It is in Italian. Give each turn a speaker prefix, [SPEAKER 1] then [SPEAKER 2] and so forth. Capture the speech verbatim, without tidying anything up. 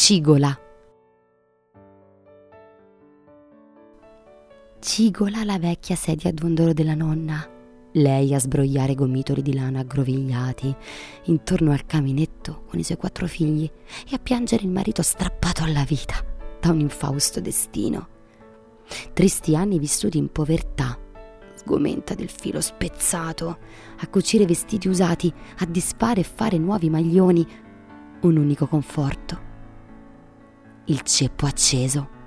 [SPEAKER 1] Cigola. Cigola la vecchia sedia a dondolo della nonna, lei a sbrogliare gomitoli di lana aggrovigliati intorno al caminetto con i suoi quattro figli e a piangere il marito strappato alla vita da un infausto destino. Tristi anni vissuti in povertà, sgomenta del filo spezzato, a cucire vestiti usati, a disfare e fare nuovi maglioni, un unico conforto: il ceppo acceso